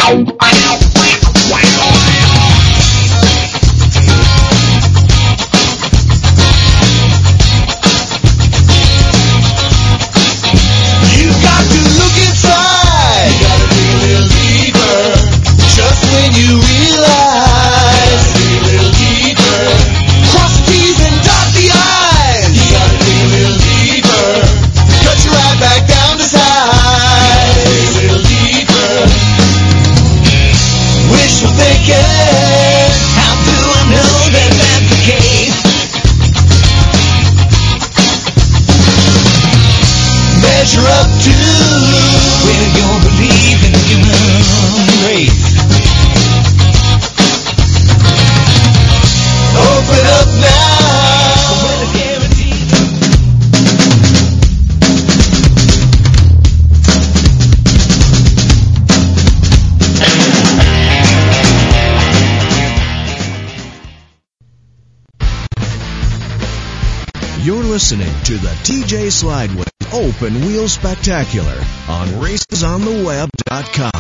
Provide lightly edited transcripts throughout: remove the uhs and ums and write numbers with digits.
Listening to the TJ Slideway Open Wheel Spectacular on racesontheweb.com.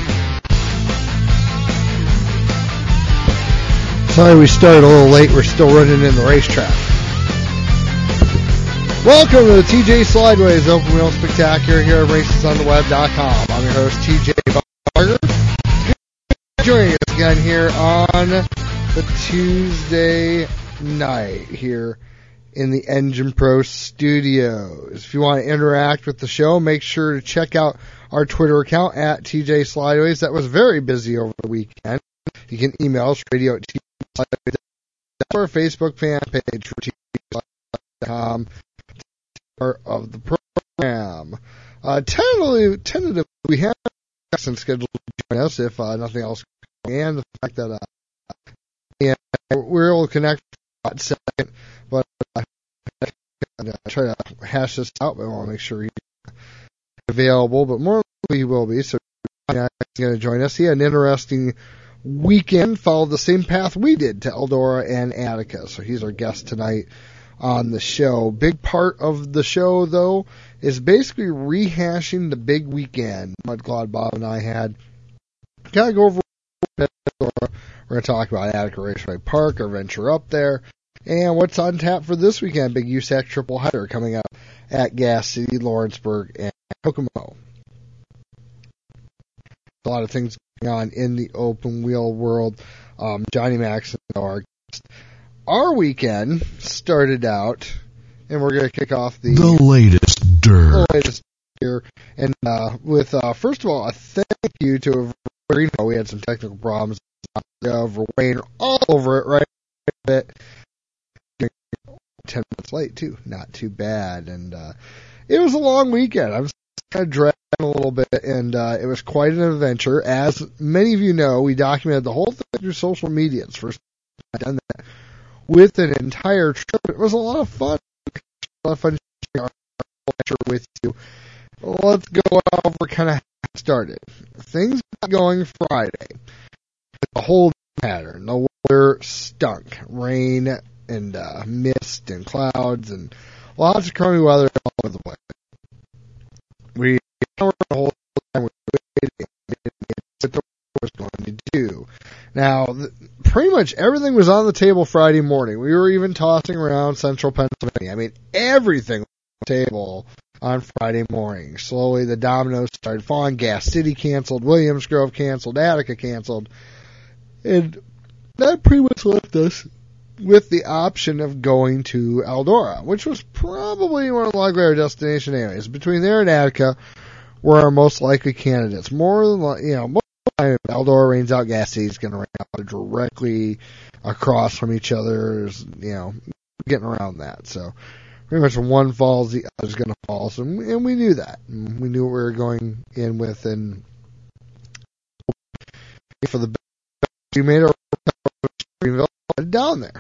Sorry we started a little late. We're still running in the racetrack. Welcome to the TJ Slideways Open Wheel Spectacular here at racesontheweb.com. I'm your host, TJ Barger. Joining us again here on the Tuesday night here in the Engine Pro Studios. If you want to interact with the show, make sure to check out our Twitter account at TJ Slideways. That was very busy over the weekend. You can email us, radio at TJ or our Facebook fan page for TJ.com, part of the program. Tentatively, we have Jackson scheduled to join us if nothing else, and the fact that we're able to connect for a second, but try to hash this out, but I want to make sure he's available, but more likely he will be, so he's going to join us. He had an interesting weekend, followed the same path we did to Eldora and Attica, so he's our guest tonight on the show. Big part of the show, though, is basically rehashing the big weekend Mudclad Bob and I had. Kind of go over Eldora. We're going to talk about Attica Raceway Park, our venture up there, and what's on tap for this weekend, big USAC triple header coming up at Gas City, Lawrenceburg, and Kokomo. A lot of things going on in the open wheel world. Johnny Maxon, our guest. Our weekend started out, and we're going to kick off the latest dirt. The latest here. And with, first of all, a thank you to Reno. We had some technical problems. Rain all over it, right? A bit. 10 minutes late, too. Not too bad. And it was a long weekend. I was kind of dragging a little bit, and it was quite an adventure. As many of you know, we documented the whole thing through social media. It's the first time I've done that with an entire trip. It was a lot of fun. A lot of fun sharing our adventure with you. Let's go over kind of how it started. Things got going Friday. The whole pattern. The weather stunk. Rain and mist and clouds and lots of crummy weather all over the place. We were the whole time we waited what the weather was going to do. Now, pretty much everything was on the table Friday morning. We were even tossing around central Pennsylvania. I mean, everything was on the table on Friday morning. Slowly, the dominoes started falling. Gas City canceled. Williams Grove canceled. Attica canceled. And that pretty much left us with the option of going to Eldora, which was probably one of the likely our destination anyways. Between there and Attica were our most likely candidates. More than, most of the time, Eldora rains out, Gas City's going to rain out directly across from each other. Getting around that. So pretty much when one falls, the other's going to fall. So, and we knew that. We knew what we were going in with, and for the best, we made our down there.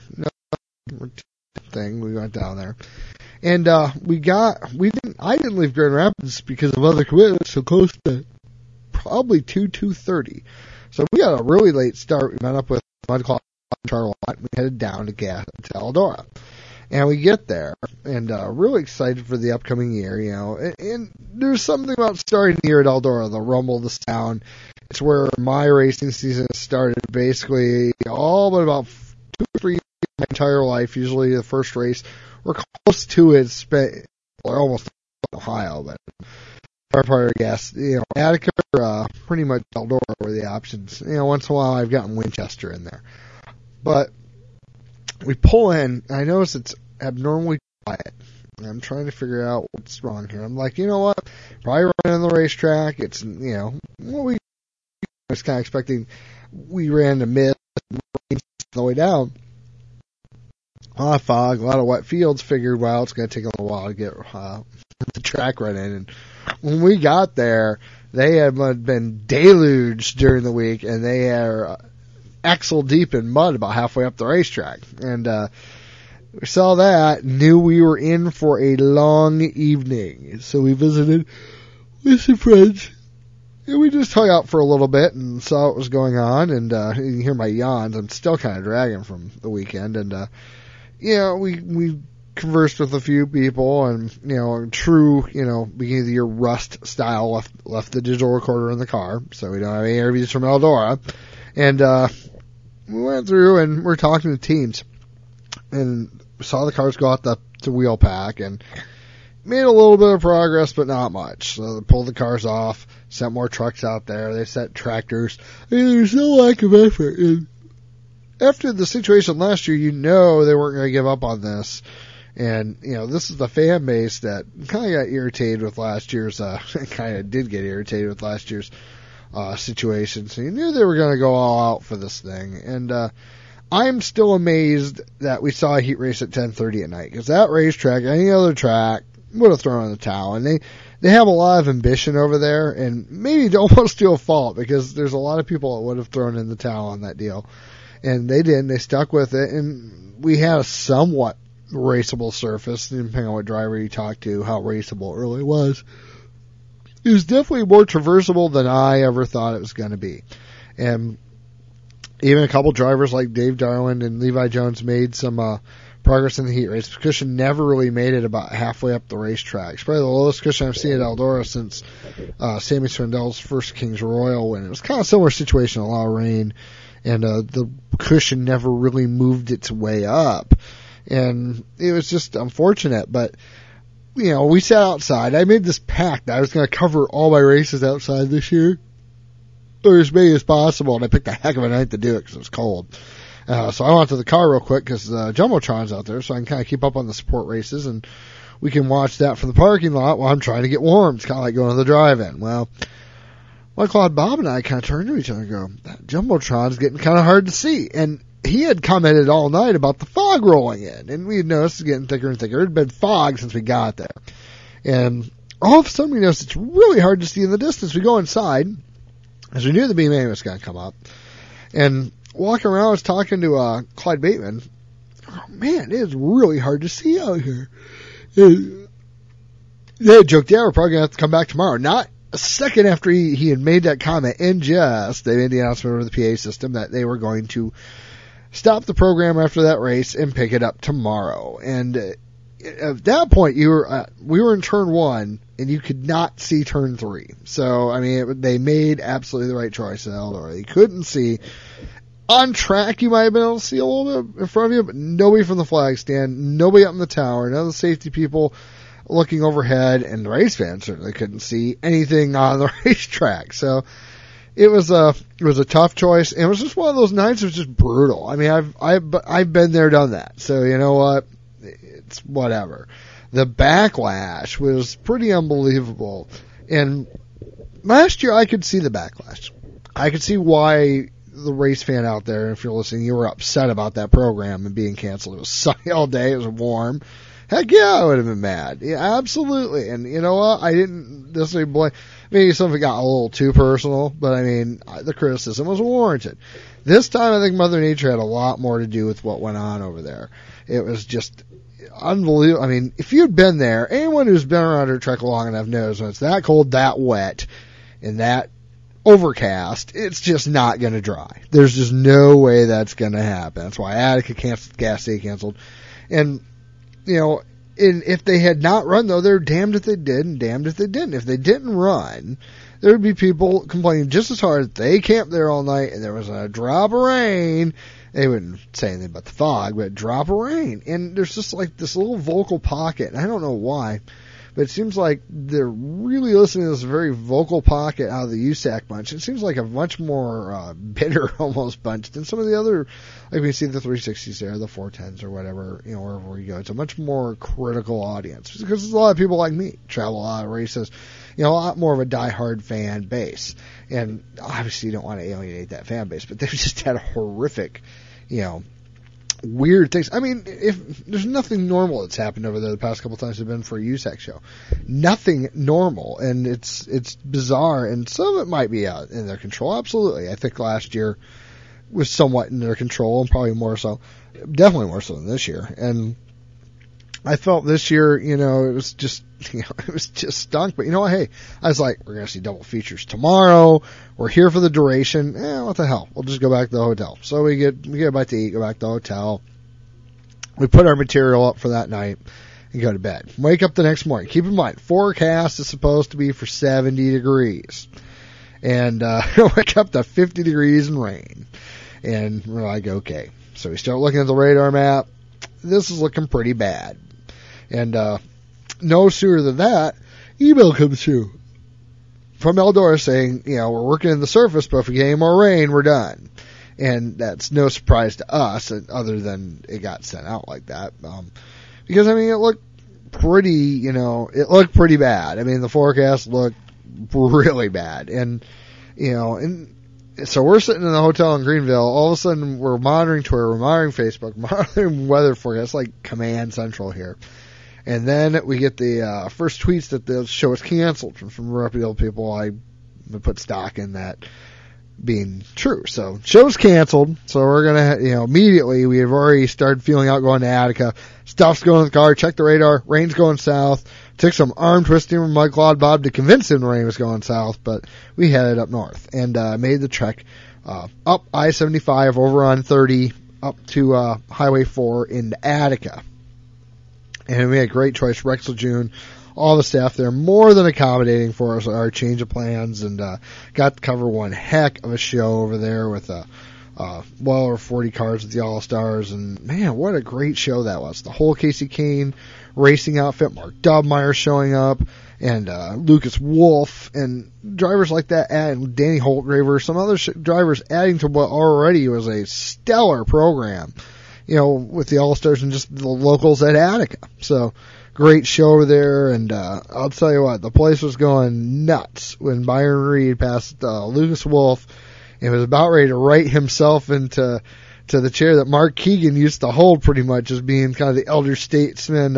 We went down there. And I didn't leave Grand Rapids because of other commitments so close to probably 2:30. So we got a really late start. We met up with Mudclad and Charlotte. We headed down to Eldora. And we get there, and really excited for the upcoming year, And there's something about starting the year at Eldora, the rumble, the sound. It's where my racing season started, basically all but about 2 or 3 years of my entire life. Usually the first race, we're close to it, or almost in Ohio, but our part, I guess. Attica or pretty much Eldora were the options. Once in a while I've gotten Winchester in there. But we pull in, and I notice it's abnormally quiet. I'm trying to figure out what's wrong here. I'm like, you know what? Probably running on the racetrack. It's, what we was kind of expecting. We ran the mist the way down. A lot of fog, a lot of wet fields. Figured, well, it's going to take a little while to get the track running. And when we got there, they had been deluged during the week, and they are axle deep in mud about halfway up the racetrack. And we saw that, knew we were in for a long evening. So we visited with some friends. And we just hung out for a little bit and saw what was going on. And you can hear my yawns. I'm still kind of dragging from the weekend. And, we conversed with a few people. And, true, beginning of the year Rust style, left the digital recorder in the car. So we don't have any interviews from Eldora. And we went through and we're talking to teams. And saw the cars go out to wheel pack and made a little bit of progress, but not much. So they pulled the cars off, sent more trucks out there. They sent tractors. There's no lack of effort. And after the situation last year, they weren't going to give up on this. And, this is the fan base that kind of got irritated with last year's, kind of did get irritated with last year's situation. So you knew they were going to go all out for this thing. And, I'm still amazed that we saw a heat race at 10:30 at night, because that racetrack, any other track, would have thrown in the towel. And they have a lot of ambition over there, and maybe almost to a fault, because there's a lot of people that would have thrown in the towel on that deal. And they didn't. They stuck with it, and we had a somewhat raceable surface, depending on what driver you talk to, how raceable it really was. It was definitely more traversable than I ever thought it was going to be. And even a couple drivers like Dave Darland and Levi Jones made some progress in the heat race. Cushion never really made it about halfway up the racetrack. It's probably the lowest cushion I've seen at Eldora since Sammy Swindel's first Kings Royal win. It was kind of a similar situation, a lot of rain, and the cushion never really moved its way up. And it was just unfortunate, but we sat outside. I made this pact that I was going to cover all my races outside this year, or as many as possible, and I picked a heck of a night to do it because it was cold. So I went to the car real quick because Jumbotron's out there, so I can kind of keep up on the support races, and we can watch that from the parking lot while I'm trying to get warm. It's kind of like going to the drive-in. Well, Claude Bob and I kind of turned to each other and go, that Jumbotron's getting kind of hard to see. And he had commented all night about the fog rolling in, and we had noticed it getting thicker and thicker. It had been fog since we got there. And all of a sudden we noticed it's really hard to see in the distance. We go inside, as we knew the BMA was going to come up, and walking around, I was talking to Clyde Bateman. Oh, man, it is really hard to see out here. They had joked, we're probably going to have to come back tomorrow. Not a second after he had made that comment, they made the announcement over the PA system that they were going to stop the program after that race and pick it up tomorrow. And at that point, we were in turn 1, and you could not see turn 3. So, I mean, they made absolutely the right choice at Eldora. You couldn't see. On track, you might have been able to see a little bit in front of you, but nobody from the flag stand, nobody up in the tower, none of the safety people looking overhead, and the race fans certainly couldn't see anything on the racetrack. So it was a tough choice, and it was just one of those nights that was just brutal. I mean, I've been there, done that. So you know what? It's whatever. The backlash was pretty unbelievable. And last year I could see the backlash. I could see why the race fan out there, if you're listening, you were upset about that program and being canceled. It was sunny all day. It was warm. Heck yeah, I would have been mad. Yeah, absolutely. And you know what? I didn't necessarily blame. Maybe some of it got a little too personal, but I mean, the criticism was warranted. This time, I think Mother Nature had a lot more to do with what went on over there. It was just unbelievable. I mean, if you'd been there, anyone who's been around her track long enough knows when it's that cold, that wet, and that overcast, it's just not going to dry. There's just no way that's going to happen. That's why Attica canceled, Gas City canceled. And And if they had not run, though, they're damned if they did and damned if they didn't. If they didn't run, there would be people complaining just as hard that they camped there all night and there was a drop of rain. They wouldn't say anything about the fog, but a drop of rain. And there's just like this little vocal pocket. And I don't know why, but it seems like they're really listening to this very vocal pocket out of the USAC bunch. It seems like a much more bitter almost bunch than some of the other, like we see the 360s there, the 410s or whatever, wherever we go. It's a much more critical audience because there's a lot of people like me travel a lot of races, a lot more of a diehard fan base. And obviously you don't want to alienate that fan base, but they've just had a horrific, weird things. I mean, if there's nothing normal that's happened over there the past couple times I've been for a USAC show, nothing normal, and it's bizarre, and some of it might be out in their control. Absolutely, I think last year was somewhat in their control, and probably more so, definitely more so than this year. And I felt this year, it was just, it was just stunk. But you know what? Hey, I was like, we're going to see double features tomorrow. We're here for the duration. What the hell? We'll just go back to the hotel. So we get a bite to eat, go back to the hotel. We put our material up for that night and go to bed. Wake up the next morning. Keep in mind, forecast is supposed to be for 70 degrees. And wake up to 50 degrees and rain. And we're like, okay. So we start looking at the radar map. This is looking pretty bad. And no sooner than that, email comes through from Eldora saying, we're working in the surface, but if we get any more rain, we're done. And that's no surprise to us, other than it got sent out like that. Because, it looked pretty, it looked pretty bad. The forecast looked really bad. And, and so we're sitting in the hotel in Greenville. All of a sudden, we're monitoring Twitter, we're monitoring Facebook, monitoring weather forecast, like Command Central here. And then we get the first tweets that the show is canceled from some reputable people. I put stock in that being true. So show's canceled. So we're going to, immediately we have already started feeling out going to Attica. Stuff's going in the car. Check the radar. Rain's going south. Took some arm twisting from Mike Claude Bob to convince him the rain was going south, but we headed up north and made the trek up I-75 over on 30 up to Highway 4 into Attica. And we had a great choice. Rex Lejeune, all the staff there, more than accommodating for us, our change of plans, and got to cover one heck of a show over there with well over 40 cars with the All-Stars. And, man, what a great show that was. The whole Casey Kane racing outfit, Mark Dubmeyer showing up, and Lucas Wolf, and drivers like that, and Danny Holtgraver, some other drivers adding to what already was a stellar program. With the All-Stars and just the locals at Attica. So, great show over there, and I'll tell you what, the place was going nuts when Byron Reed passed Lucas Wolf and was about ready to write himself into the chair that Mark Keegan used to hold pretty much as being kind of the elder statesman,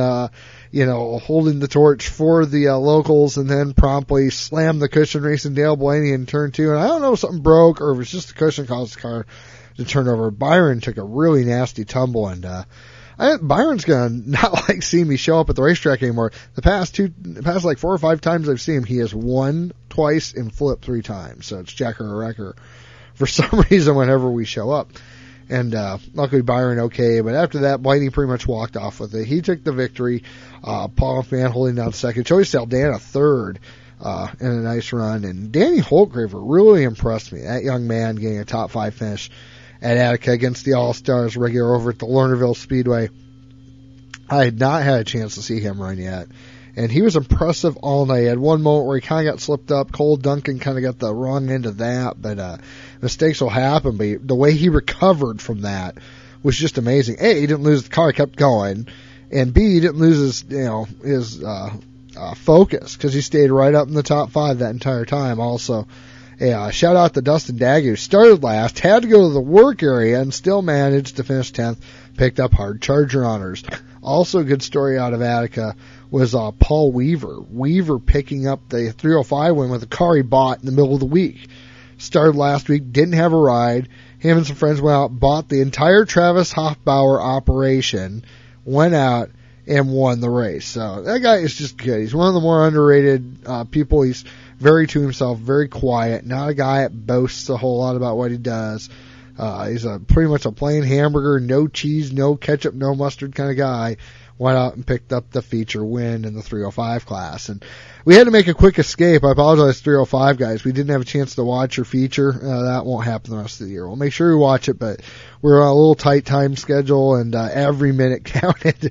holding the torch for the locals, and then promptly slammed the cushion racing Dale Blaney in turn 2. And I don't know if something broke or if it's just the cushion caused the car to turn over. Byron took a really nasty tumble, and Byron's gonna not like seeing me show up at the racetrack anymore. The past like 4 or 5 times I've seen him, he has won twice and flipped 3 times. So it's Jacker or Wrecker for some reason whenever we show up. And luckily Byron okay, but after that Blaney pretty much walked off with it. He took the victory. Paul McMahon holding down second. Joey Saldana third. In a nice run. And Danny Holtgraver really impressed me. That young man getting a top 5 finish at Attica against the All-Stars regular over at the Lernerville Speedway. I had not had a chance to see him run yet. And he was impressive all night. He had one moment where he kind of got slipped up. Cole Duncan kind of got the wrong end of that, but mistakes will happen. But the way he recovered from that was just amazing. A, he didn't lose the car, kept going. And B, he didn't lose his focus because he stayed right up in the top 5 that entire time also. Shout out to Dustin Daggy, who started last, had to go to the work area, and still managed to finish 10th, picked up hard Charger honors. Also a good story out of Attica was Paul Weaver. Weaver picking up the 305 win with a car he bought in the middle of the week. Started last week, didn't have a ride. Him and some friends went out, bought the entire Travis Hoffbauer operation, went out, and won the race. So that guy is just good. He's one of the more underrated people. He's very to himself, very quiet, not a guy that boasts a whole lot about what he does. He's pretty much a plain hamburger, no cheese, no ketchup, no mustard kind of guy went out and picked up the feature win in the 305 class. And we had to make a quick escape. I apologize, 305 guys. We didn't have a chance to watch your feature. That won't happen the rest of the year. We'll make sure we watch it, but we're on a little tight time schedule, and every minute counted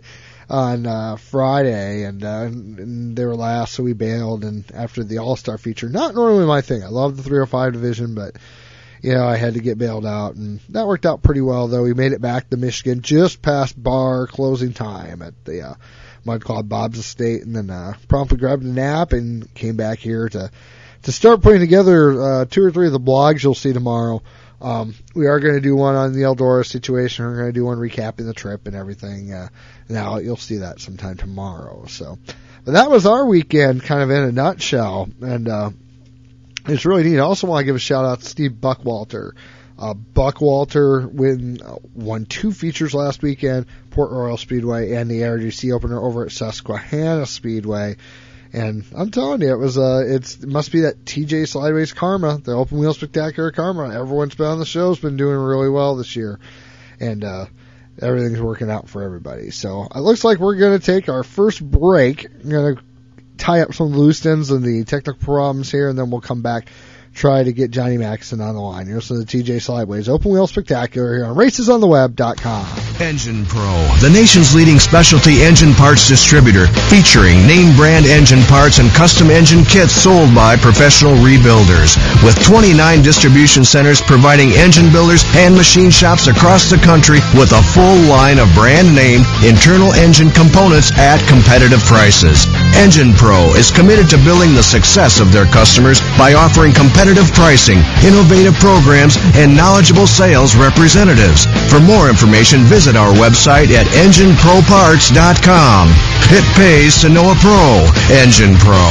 on Friday, and they were last, so we bailed. And after the All-Star feature, not normally my thing. I love the 305 division, but I had to get bailed out, and that worked out pretty well, though. We made it back to Michigan just past bar closing time at the Mud Club Bob's Estate, and then promptly grabbed a nap and came back here to start putting together 2 or 3 of the blogs you'll see tomorrow. We are going to do one on the Eldora situation. We're going to do one recapping the trip and everything. Now you'll see that sometime tomorrow. So, but that was our weekend, kind of in a nutshell, and it's really neat. I also want to give a shout out to Steve Buckwalter. Buckwalter won 2 features last weekend, Port Royal Speedway and the RGC opener over at Susquehanna Speedway. And I'm telling you, it must be that TJ Slideways karma, the Open Wheel Spectacular karma. Everyone's been on the show, has been doing really well this year, and everything's working out for everybody. So it looks like we're going to take our first break. I'm going to tie up some loose ends and the technical problems here, and then we'll come back, try to get Johnny Maxson on the line. You're listening to the TJ Slideways Open Wheel Spectacular here on RacesOnTheWeb.com. Engine Pro, the nation's leading specialty engine parts distributor, featuring name brand engine parts and custom engine kits sold by professional rebuilders. With 29 distribution centers providing engine builders and machine shops across the country with a full line of brand name internal engine components at competitive prices. Engine Pro is committed to building the success of their customers by offering competitive pricing, innovative programs, and knowledgeable sales representatives. For more information, visit our website at EngineProParts.com. It pays to know a pro. Engine Pro.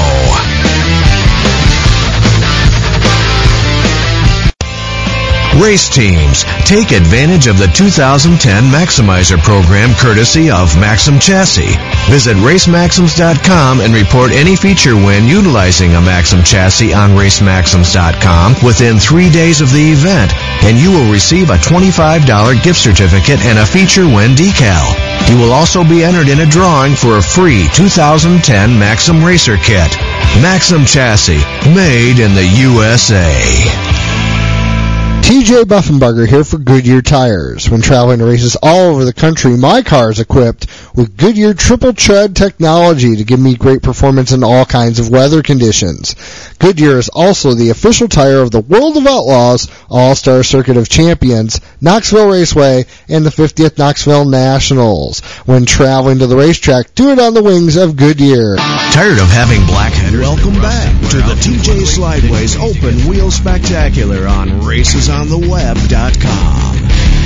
Race teams, take advantage of the 2010 Maximizer program courtesy of Maxim Chassis. Visit RaceMaxims.com and report any feature win utilizing a Maxim chassis on RaceMaxims.com within 3 days of the event, and you will receive a $25 gift certificate and a feature win decal. You will also be entered in a drawing for a free 2010 Maxim Racer Kit. Maxim Chassis, made in the USA. TJ Buffenbarger here for Goodyear Tires. When traveling to races all over the country, my car is equipped with Goodyear Triple Tread technology to give me great performance in all kinds of weather conditions. Goodyear is also the official tire of the World of Outlaws All-Star Circuit of Champions, Knoxville Raceway, and the 50th Knoxville Nationals. When traveling to the racetrack, do it on the wings of Goodyear. Tired of having black headers? Welcome back to the TJ Slideways Open Wheel Spectacular on RacesOnTheWeb.com.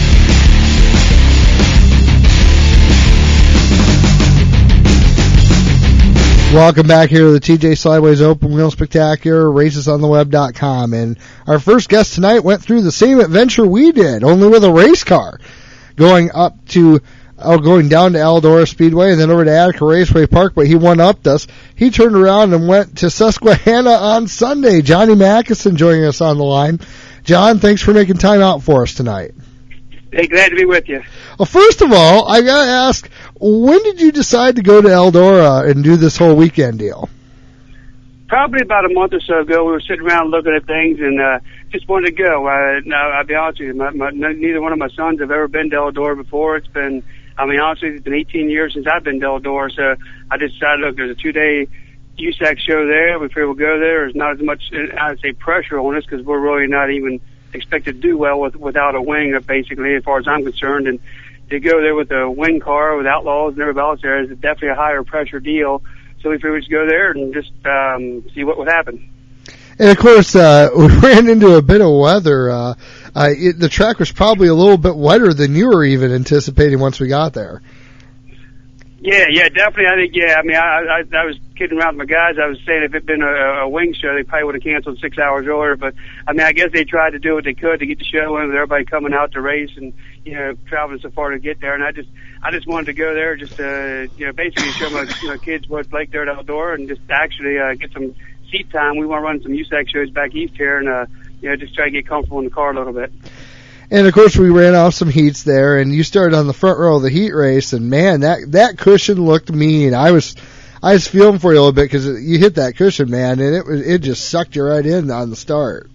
Welcome back here to the TJ Slideways Open Wheel Spectacular, RacesOnTheWeb.com. And our first guest tonight went through the same adventure we did, only with a race car, going down to Eldora Speedway and then over to Attica Raceway Park, but he one-upped us. He turned around and went to Susquehanna on Sunday. Johnny Maxson joining us on the line. John, thanks for making time out for us tonight. Hey, glad to be with you. Well, first of all, I got to ask, when did you decide to go to Eldora and do this whole weekend deal? Probably about a month or so ago. We were sitting around looking at things and just wanted to go. Now, I'll be honest with you, neither one of my sons have ever been to Eldora before. It's been 18 years since I've been to Eldora, so I just decided, look, there's a 2-day USAC show there. We figured we'll go there. There's not as much, I'd say, pressure on us because we're really not even expected to do well without a wing, basically, as far as I'm concerned. And to go there with a wing car with Outlaws and everybody else there is definitely a higher pressure deal. So we figured we'd just go there and just see what would happen. And, of course, we ran into a bit of weather. The track was probably a little bit wetter than you were even anticipating once we got there. Yeah, definitely. I think, I was kidding around with my guys. I was saying if it had been a wing show, they probably would have canceled 6 hours earlier. But, I guess they tried to do what they could to get the show in with everybody coming out to race and, traveling so far to get there. And I just wanted to go there just to, basically show my kids what's like there at Eldora and just actually get some seat time. We want to run some USAC shows back east here and, just try to get comfortable in the car a little bit. And of course, we ran off some heats there, and you started on the front row of the heat race, and man, that cushion looked mean. I was feeling for you a little bit because you hit that cushion, man, and it just sucked you right in on the start.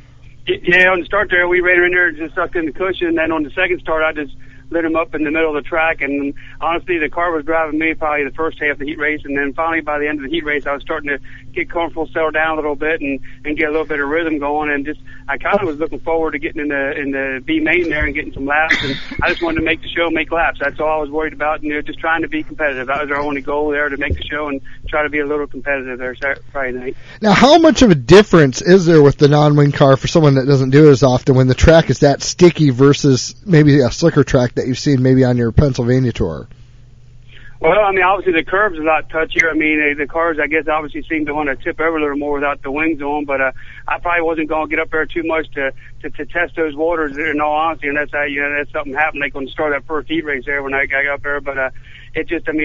Yeah, on the start there, we ran in there and just sucked in the cushion. And then on the second start, I just lit him up in the middle of the track. And honestly, the car was driving me probably the first half of the heat race. And then finally, by the end of the heat race, I was starting to get comfortable, settle down a little bit, and get a little bit of rhythm going. And just, I kind of was looking forward to getting in the B main there and getting some laps. And I just wanted to make the show, make laps. That's all I was worried about. And just trying to be competitive. That was our only goal there, to make the show and try to be a little competitive there Friday night. Now, how much of a difference is there with the non-wing car for someone that doesn't do it as often when the track is that sticky versus maybe a slicker track that you've seen maybe on your Pennsylvania tour? Well, I mean, obviously the curb's a lot touchier. I mean, the cars, I guess, obviously seem to want to tip over a little more without the wings on, but I probably wasn't going to get up there too much to test those waters, in all honesty, and that's how, that's something happened. Like when I started that first heat race there when I got up there, but it just, I mean,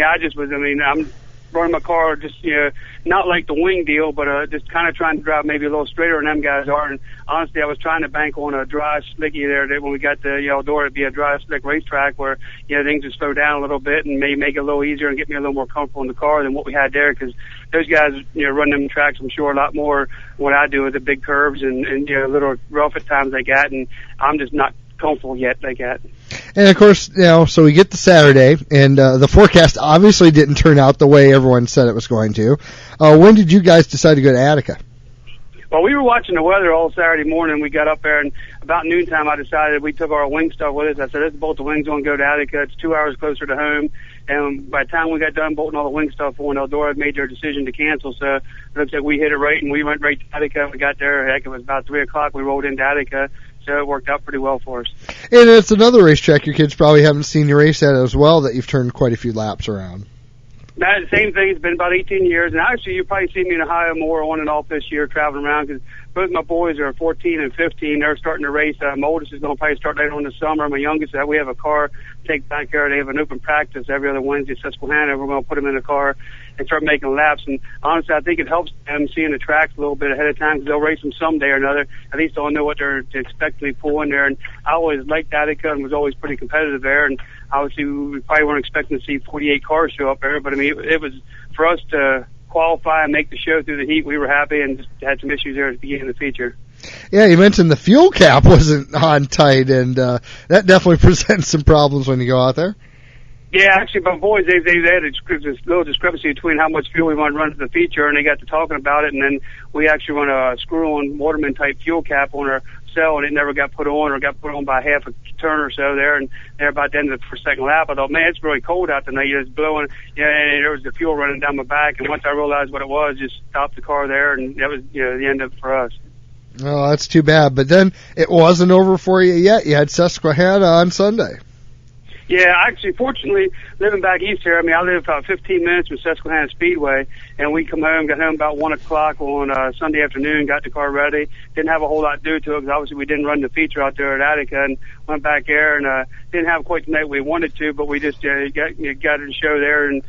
I'm running my car just, not like the wing deal, but just kind of trying to drive maybe a little straighter than them guys are. And honestly, I was trying to bank on a dry, slicky there. That when we got to Eldora, it'd be a dry, slick racetrack where, things would slow down a little bit and maybe make it a little easier and get me a little more comfortable in the car than what we had there. Because those guys, run them tracks, I'm sure, a lot more what I do with the big curves and little rough at times they got. And I'm just not comfortable yet like that. And of course, so we get to Saturday, and the forecast obviously didn't turn out the way everyone said it was going to. When did you guys decide to go to Attica? Well, we were watching the weather all Saturday morning. We got up there, and about noontime, I decided we took our wing stuff with us. I said, let's bolt the wings on, go to Attica. It's 2 hours closer to home. And by the time we got done bolting all the wing stuff on, Eldora had made their decision to cancel. So it looks like we hit it right, and we went right to Attica. We got there, heck, it was about 3 o'clock. We rolled into Attica. So it worked out pretty well for us. And it's another racetrack your kids probably haven't seen you race at as well that you've turned quite a few laps around. Now, the same thing. It's been about 18 years. And actually, you probably see me in Ohio more on and off this year traveling around because both my boys are 14 and 15. They're starting to race. My oldest is going to probably start later on this summer. My youngest, we have a car take back there. They have an open practice every other Wednesday at Susquehanna. We're going to put them in the car and start making laps. And honestly, I think it helps them seeing the tracks a little bit ahead of time because they'll race them someday or another. At least they'll know what they're to expect to be pulling there. And I always liked Attica and was always pretty competitive there. And obviously, we probably weren't expecting to see 48 cars show up there. But, I mean, it was for us to qualify and make the show through the heat. We were happy and just had some issues there at the beginning of the feature. Yeah, you mentioned the fuel cap wasn't on tight, and that definitely presents some problems when you go out there. Yeah, actually, my boys, they had this little discrepancy between how much fuel we wanted to run for the feature, and they got to talking about it, and then we actually run a screw-on Waterman-type fuel cap on our cell, and it never got put on or got put on by half a turn or so there, and there about the end of the second lap, I thought, man, it's really cold out tonight. It's blowing, and there was the fuel running down my back, and once I realized what it was, just stopped the car there, and that was, the end of it for us. Oh, that's too bad. But then it wasn't over for you yet. You had Susquehanna on Sunday. Yeah, actually, fortunately, living back east here, I mean, I live about 15 minutes from Susquehanna Speedway, and we got home about 1 o'clock on Sunday afternoon, got the car ready. Didn't have a whole lot to do to it because obviously we didn't run the feature out there at Attica, and went back there and didn't have quite the night we wanted to, but we just got in the show there, and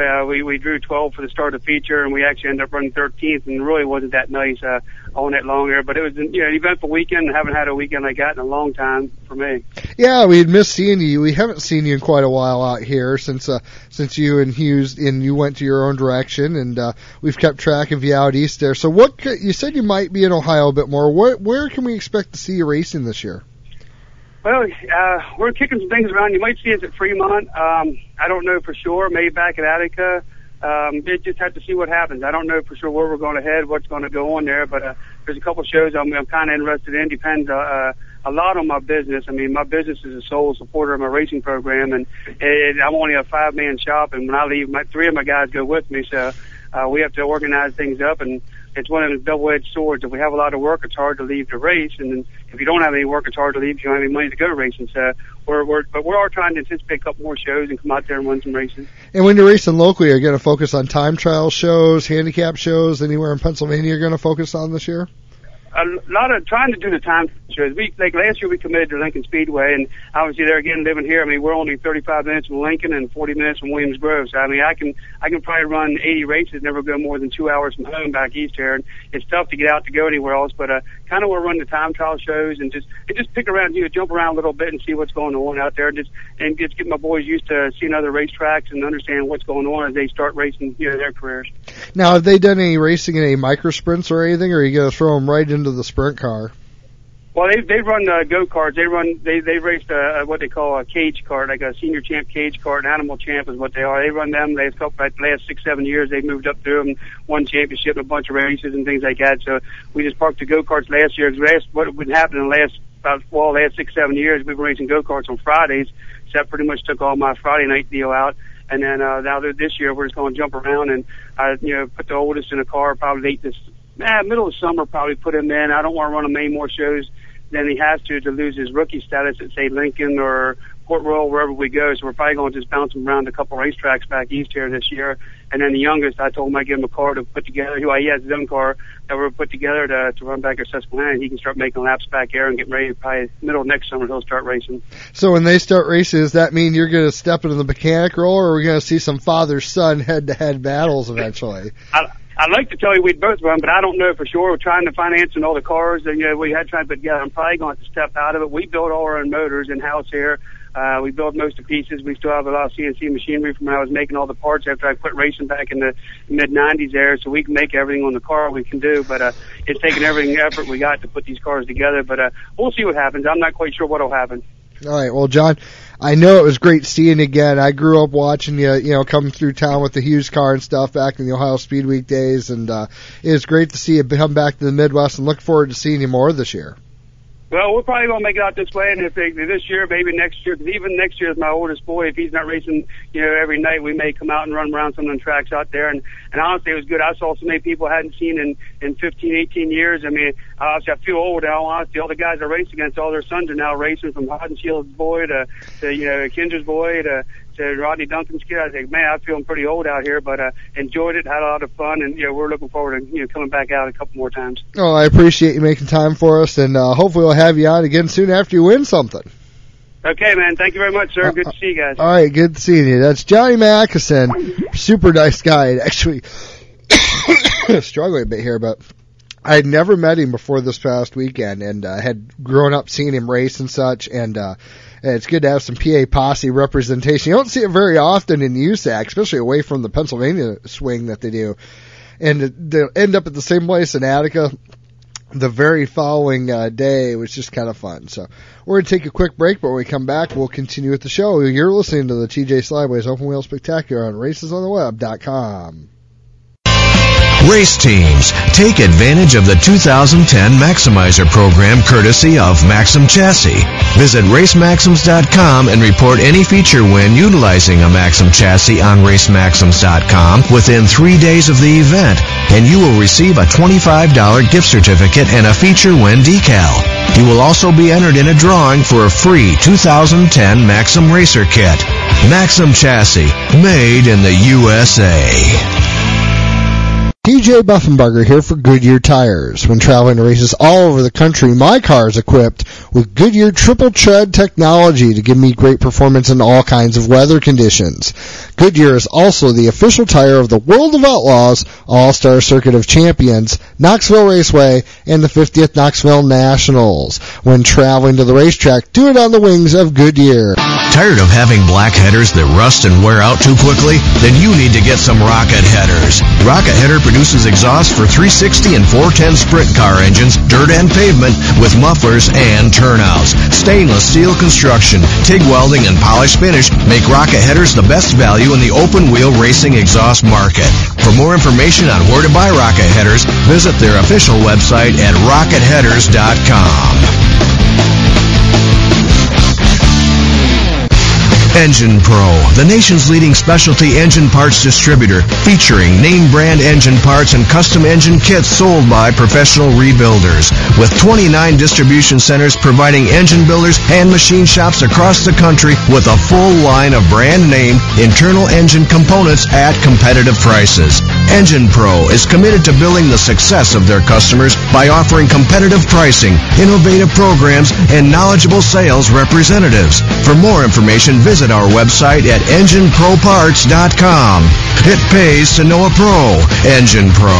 we drew 12 for the start of the feature, and we actually ended up running 13th, and it really wasn't that nice all night long there. But it was an eventful weekend, and haven't had a weekend like that in a long time for me. Yeah, we had missed seeing you. We haven't seen you in quite a while out here since you and Hughes and you went to your own direction, and we've kept track of you out east there. So you said you might be in Ohio a bit more. Where can we expect to see you racing this year? Well, we're kicking some things around. You might see us at Fremont. I don't know for sure. Maybe back at Attica. Just have to see what happens. I don't know for sure where we're going to head, what's going to go on there, but there's a couple shows I'm kind of interested in. Depends a lot on my business. I mean, my business is a sole supporter of my racing program, and I'm only a 5-man shop, and when I leave, 3 of my guys go with me, so we have to organize things up, and it's one of those double-edged swords. If we have a lot of work, it's hard to leave to race, and then if you don't have any work, it's hard to leave if you don't have any money to go racing. So we're all trying to anticipate a couple more shows and come out there and run some races. And when you're racing locally, are you going to focus on time trial shows, handicap shows, anywhere in Pennsylvania you're going to focus on this year? a lot of trying to do the time shows. Like last year we committed to Lincoln Speedway, and obviously there again, living here, I mean, we're only 35 minutes from Lincoln and 40 minutes from Williams Grove. So I mean, I can probably run 80 races, never go more than 2 hours from home back east here. And it's tough to get out to go anywhere else, but kind of we'll run the time trial shows and just pick around, jump around a little bit and see what's going on out there, and just get my boys used to seeing other racetracks and understand what's going on as they start racing, their careers. Now, have they done any racing in any micro sprints or anything, or are you going to throw them right into the sprint car? Well, they run go-karts. They raced what they call a cage kart, like a senior champ cage kart. An animal champ is what they are. They run them. They've the last 6-7 years. They've moved up through them, won championship, a bunch of races and things like that. So we just parked the go-karts last year. What had been happening in the last 6-7 years, we've been racing go-karts on Fridays. So that pretty much took all my Friday night deal out. And then now this year we're just going to jump around and put the oldest in a car probably middle of summer, probably put him in. I don't want to run him many more shows than he has to lose his rookie status at, say, Lincoln or Port Royal, wherever we go. So we're probably going to just bounce him around a couple racetracks back east here this year. And then the youngest, I told him I'd give him a car to put together. He has his own car that we're put together to run back at Susquehanna. And he can start making laps back there and get ready. Probably middle of next summer, he'll start racing. So when they start racing, does that mean you're going to step into the mechanic role, or are we going to see some father-son head-to-head battles eventually? I'd like to tell you we'd both run, but I don't know for sure. We're trying to finance and all the cars that we had tried to put together. I'm probably going to have to step out of it. We build all our own motors in-house here. We build most of the pieces. We still have a lot of CNC machinery from when I was making all the parts after I quit racing back in the mid-'90s there, so we can make everything on the car we can do, but it's taking every effort we got to put these cars together, but we'll see what happens. I'm not quite sure what will happen. All right, well, John, I know it was great seeing you again. I grew up watching you, come through town with the Hughes car and stuff back in the Ohio Speed Week days, and it was great to see you come back to the Midwest, and look forward to seeing you more this year. Well, we're probably going to make it out this way, and if this year, maybe next year, because even next year is my oldest boy. If he's not racing, every night, we may come out and run around some of the tracks out there. And honestly, it was good. I saw so many people I hadn't seen in 15, 18 years. I mean, obviously, I feel old now. Honestly, all the guys I raced against, all their sons are now racing, from Hodden Shield's boy to Kinder's boy to Rodney Duncan's kid. I think, man, I'm feeling pretty old out here, but enjoyed it, had a lot of fun, and we're looking forward to coming back out a couple more times. Oh, I appreciate you making time for us, and hopefully we'll have you on again soon after you win something. Okay, man. Thank you very much, sir. Good to see you guys. All right, good seeing you. That's Johnny Mackison, super nice guy. Actually, struggling a bit here, but I had never met him before this past weekend, and had grown up seeing him race and such, and it's good to have some PA Posse representation. You don't see it very often in USAC, especially away from the Pennsylvania swing that they do. And they'll end up at the same place in Attica the very following day. It was just kind of fun. So we're going to take a quick break, but when we come back, we'll continue with the show. You're listening to the TJ Slideways Open Wheel Spectacular on RacesOnTheWeb.com. Race teams, take advantage of the 2010 Maximizer program courtesy of Maxim Chassis. Visit RaceMaxims.com and report any feature win utilizing a Maxim chassis on RaceMaxims.com within 3 days of the event, and you will receive a $25 gift certificate and a feature win decal. You will also be entered in a drawing for a free 2010 Maxim Racer Kit. Maxim Chassis, made in the USA. TJ Buffenbarger here for Goodyear Tires. When traveling to races all over the country, my car is equipped with Goodyear Triple Tread technology to give me great performance in all kinds of weather conditions. Goodyear is also the official tire of the World of Outlaws All-Star Circuit of Champions, Knoxville Raceway, and the 50th Knoxville Nationals. When traveling to the racetrack, do it on the wings of Goodyear. Tired of having black headers that rust and wear out too quickly? Then you need to get some Rocket Headers. Rocket Header produces exhaust for 360 and 410 sprint car engines, dirt and pavement, with mufflers and turnouts. Stainless steel construction, TIG welding, and polished finish make Rocket Headers the best value in the open wheel racing exhaust market. For more information on where to buy Rocket Headers, visit their official website at rocketheaders.com. Engine Pro, the nation's leading specialty engine parts distributor, featuring name brand engine parts and custom engine kits sold by professional rebuilders. with 29 distribution centers providing engine builders and machine shops across the country with a full line of brand name internal engine components at competitive prices. Engine Pro is committed to building the success of their customers by offering competitive pricing, innovative programs, and knowledgeable sales representatives. For more information, visit our website at EngineProParts.com. It pays to know a pro. Engine Pro.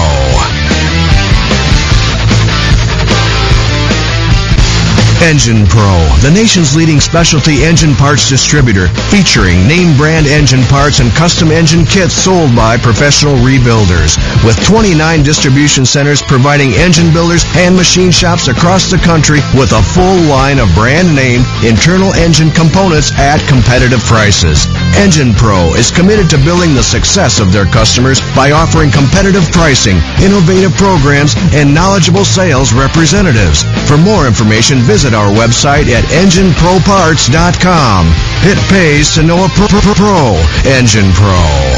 Engine Pro, the nation's leading specialty engine parts distributor, featuring name brand engine parts and custom engine kits sold by professional rebuilders. With 29 distribution centers providing engine builders and machine shops across the country with a full line of brand name internal engine components at competitive prices. Engine Pro is committed to building the success of their customers by offering competitive pricing, innovative programs, and knowledgeable sales representatives. For more information, visit our website at EngineProParts.com. It pays to know a pro. Engine Pro.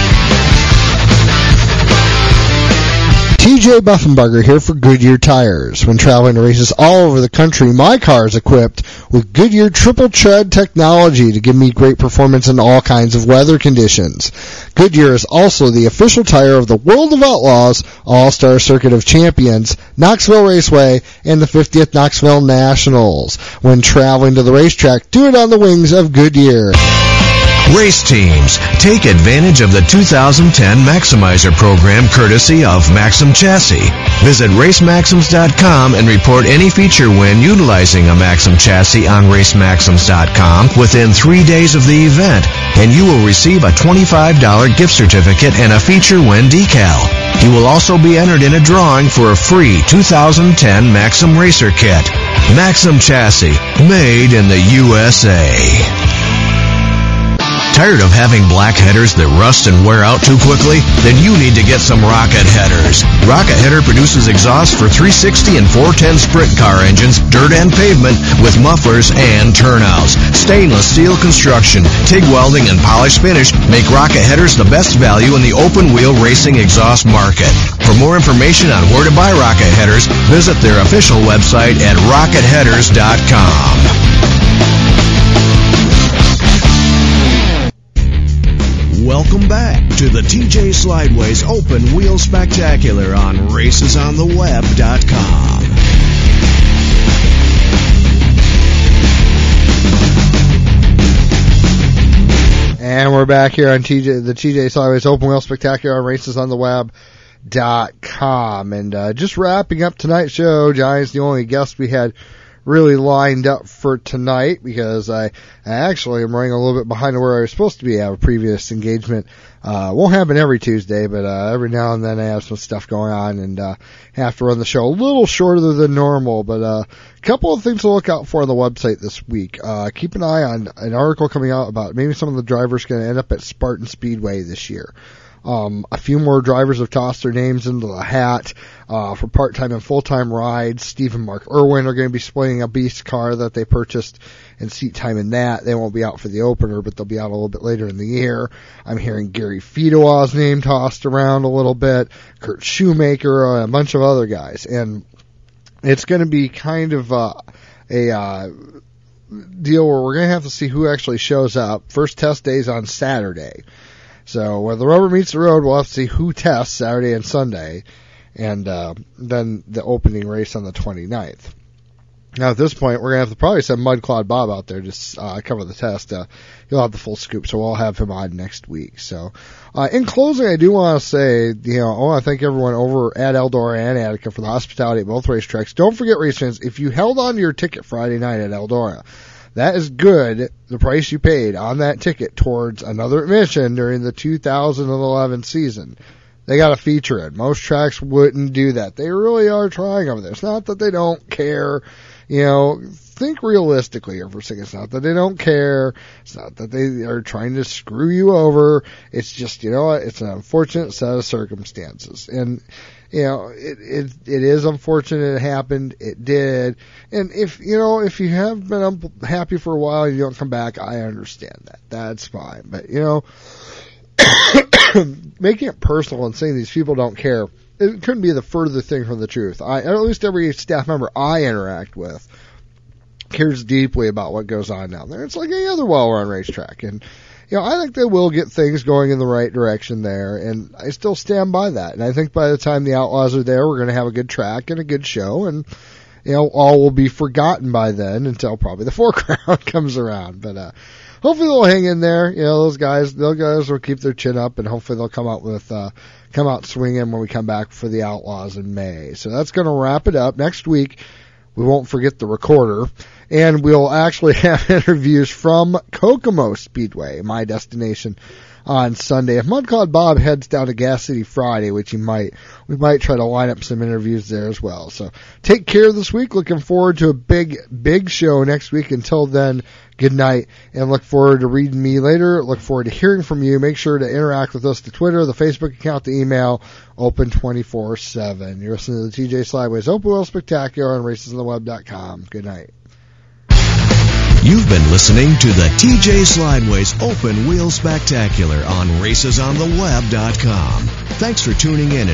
TJ Buffenbarger here for Goodyear Tires. When traveling to races all over the country, my car is equipped with Goodyear Triple Tread technology to give me great performance in all kinds of weather conditions. Goodyear is also the official tire of the World of Outlaws, All-Star Circuit of Champions, Knoxville Raceway, and the 50th Knoxville Nationals. When traveling to the racetrack, do it on the wings of Goodyear. Race teams, take advantage of the 2010 Maximizer program courtesy of Maxim Chassis. Visit RaceMaxims.com and report any feature win utilizing a Maxim chassis on RaceMaxims.com within 3 days of the event, and you will receive a $25 gift certificate and a feature win decal. You will also be entered in a drawing for a free 2010 Maxim Racer Kit. Maxim Chassis, made in the USA. Tired of having black headers that rust and wear out too quickly? Then you need to get some Rocket Headers. Rocket Header produces exhaust for 360 and 410 sprint car engines, dirt and pavement, with mufflers and turnouts. Stainless steel construction, TIG welding, and polished finish make Rocket Headers the best value in the open-wheel racing exhaust market. For more information on where to buy Rocket Headers, visit their official website at RocketHeaders.com. Welcome back to the TJ Slideways Open Wheel Spectacular on RacesOnTheWeb.com. And we're back here on the TJ Slideways Open Wheel Spectacular on RacesOnTheWeb.com. And just wrapping up tonight's show, Johnny's the only guest we had really lined up for tonight because I actually am running a little bit behind where I was supposed to be. I have a previous engagement. Won't happen every Tuesday, but every now and then I have some stuff going on and have to run the show a little shorter than normal. But a couple of things to look out for on the website this week. Keep an eye on an article coming out about maybe some of the drivers going to end up at Spartan Speedway this year. A few more drivers have tossed their names into the hat for part-time and full-time rides. Steve and Mark Irwin are going to be splitting a beast car that they purchased and seat time in that. They won't be out for the opener, but they'll be out a little bit later in the year. I'm hearing Gary Fidowa's name tossed around a little bit, Kurt Shoemaker, a bunch of other guys. And it's going to be kind of a deal where we're going to have to see who actually shows up. First test day's on Saturday. So where the rubber meets the road, we'll have to see who tests Saturday and Sunday, and then the opening race on the 29th. Now at this point, we're going to have to probably send Mudcloud Bob out there to cover the test. He'll have the full scoop, so we'll have him on next week. So in closing, I do want to say, I want to thank everyone over at Eldora and Attica for the hospitality at both racetracks. Don't forget, race fans, if you held on to your ticket Friday night at Eldora, that is good, the price you paid on that ticket towards another admission during the 2011 season. They got to feature it. Most tracks wouldn't do that. They really are trying over there. It's not that they don't care. Think realistically here for a second. It's not that they don't care. It's not that they are trying to screw you over. It's just, it's an unfortunate set of circumstances. And, it is unfortunate it happened. It did. And if you have been unhappy for a while and you don't come back, I understand that. That's fine. But, making it personal and saying these people don't care, it couldn't be the further thing from the truth. At least every staff member I interact with cares deeply about what goes on down there. It's like any other well-run racetrack. And, I think they will get things going in the right direction there, and I still stand by that. And I think by the time the Outlaws are there, we're going to have a good track and a good show, and, all will be forgotten by then until probably the foreground comes around. But, hopefully they'll hang in there. Those guys will keep their chin up, and hopefully they'll come out swinging when we come back for the Outlaws in May. So that's going to wrap it up. Next week, we won't forget the recorder, and we'll actually have interviews from Kokomo Speedway, my destination, on Sunday. If Mudcloud Bob heads down to Gas City Friday, which we might try to line up some interviews there as well. So take care this week. Looking forward to a big show next week. Until then, good night, and look forward to reading me later. Look forward to hearing from you. Make sure to interact with us, the Twitter, the Facebook account, the email, open 24/7. You're listening to the TJ Slideways Open Wheel Spectacular on racesontheweb.com. Good night. You've been listening to the TJ Slideways Open Wheel Spectacular on racesontheweb.com. Thanks for tuning in.